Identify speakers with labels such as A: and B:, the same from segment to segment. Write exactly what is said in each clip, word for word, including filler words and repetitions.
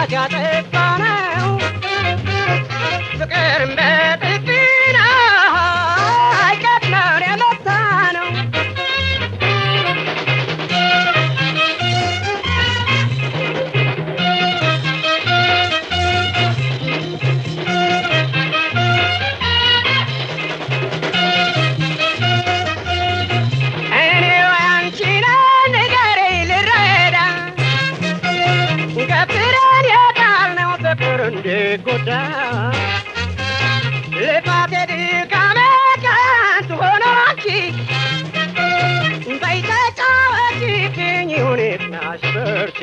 A: ያጠፋነው ፍቅርን በጥፊ ነው ቀድመን የመታነው ጎዳ ልፋቴ ድካሜ ከንቱ ሆኖ አንቺ በይተጫወቺብኝ ሁኔታሽ በርቺ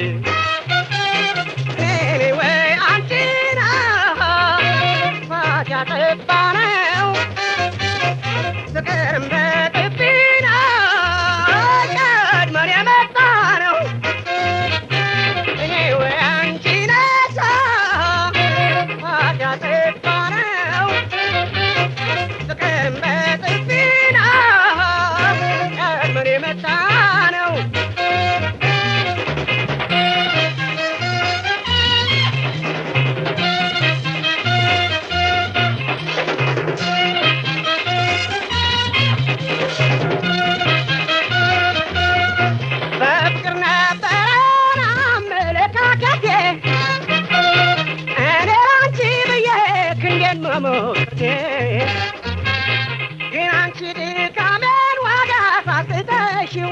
A: እኔ ወይ አንቺ ነው ጥፋት ያጠፋነው ፍቅርን በጥፊ ነው ቀድመን የመጣነው እኔ ወይ አንቺ ያጠፋነው ፍቅርን በጥፊ ነው ቀድመን የመጣነው በፍቅር ነበረን አመለካከቴ መሞቴ ግን አንቺ ድካሜን ዋጋ ሳትተሽው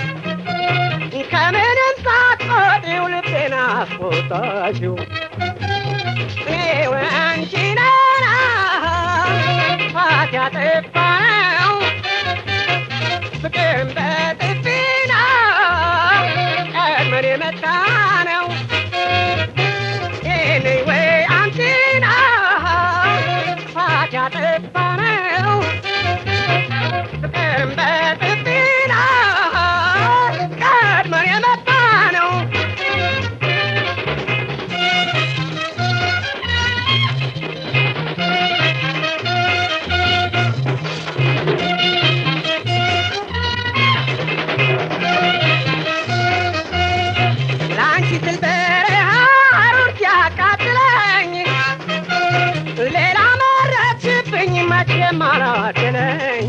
A: ከምንም ሳትቆጥሪው ልቤን አስቆጣሽው እኔ አንቺ ነን ጥፋት ያጠፋነው ፍቅርን በጥፊ ነው ቀድመን የመጣነው እኔ ወይ አንቺ ያጠፋነው ፍቅርን በጥፊ ነው ቀድመን የመጣነው ለአንቺ ስል በረሃ ሐሩር ሲያቃጥለኝ ሌላ መረጥሽብኝ መቼም አላደለኝ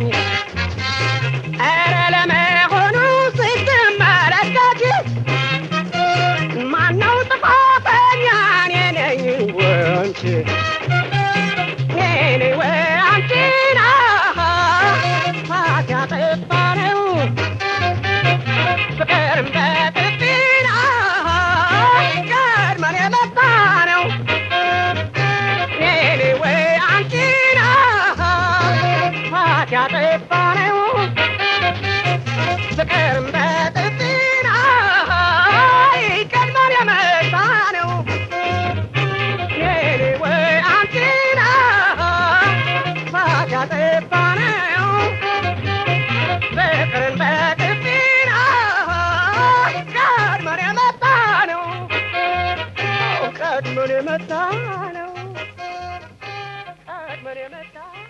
A: ኧረ ለመሆኑ ስትመለከቺ ማነው ጥፋተኛ እኔ ነኝ ወይ አንቺ እኔ ወይ አንቺ ነው ጥፋት ያጠፋነው ፍቅርን በጥፊ ነው ቀድመን የመጣነው እኔ ወይ አንቺ ነው ጥፋት ያጠፋነው ፍቅርን በጥፊ ነው ቀድመን የመጣነው እኔ ወይ አንቺ ነው ጥፋት ያጠፋነው ፍቅርን በጥፊ ነው ቀድመን የመጣነው ቀድመን የመጣነው ቀድመን የመጣነው